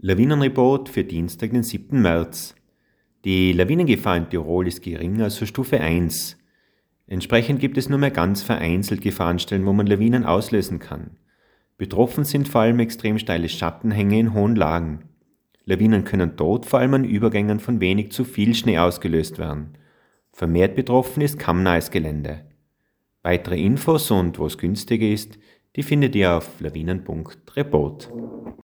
Lawinenreport für Dienstag, den 7. März. Die Lawinengefahr in Tirol ist geringer als für Stufe 1. Entsprechend gibt es nur mehr ganz vereinzelt Gefahrenstellen, wo man Lawinen auslösen kann. Betroffen sind vor allem extrem steile Schattenhänge in hohen Lagen. Lawinen können dort vor allem an Übergängen von wenig zu viel Schnee ausgelöst werden. Vermehrt betroffen ist kammnahes Gelände. Weitere Infos und wo es günstiger ist, die findet ihr auf lawinen.report.